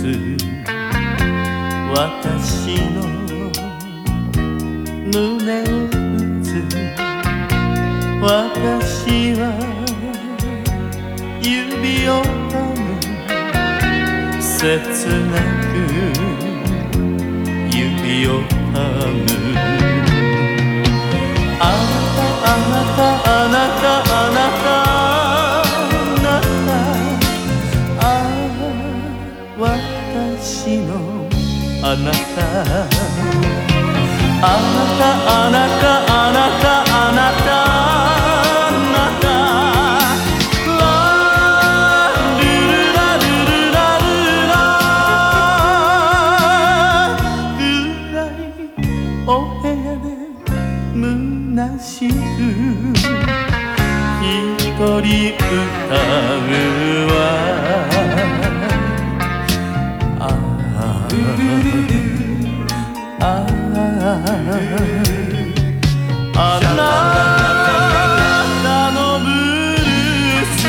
私の胸を打つ。私は指を噛む。切なく指を噛む。あなたあなたあなたあなたあ私のあなたあなたあなたあなたあなたあなたラルルラルルラルラ暗いお部屋で虚しく一人歌うわ。あなたのブルース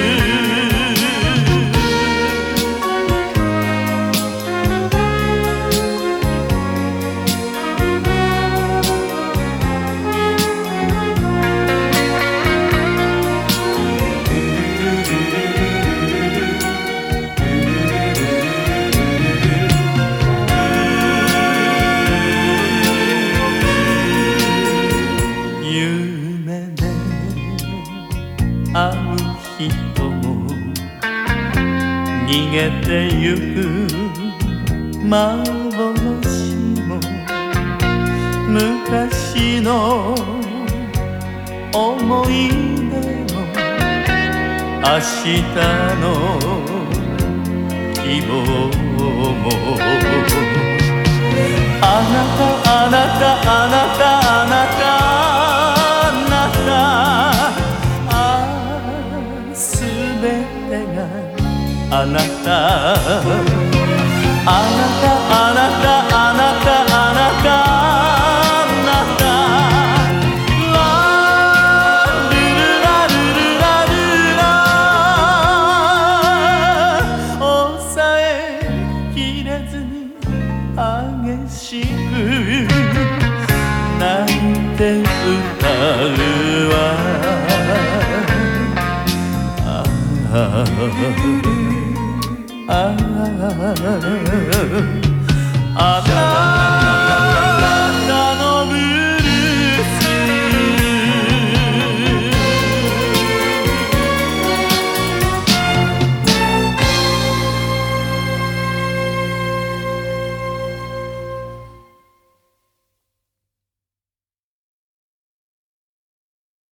会う人も逃げてゆく幻も昔の思い出も明日の希望もあなたあなたあなたあなたあなたあなたあなたあなたあなたあなたラルルラルルラルラ抑えきれずに激しく泣いて歌う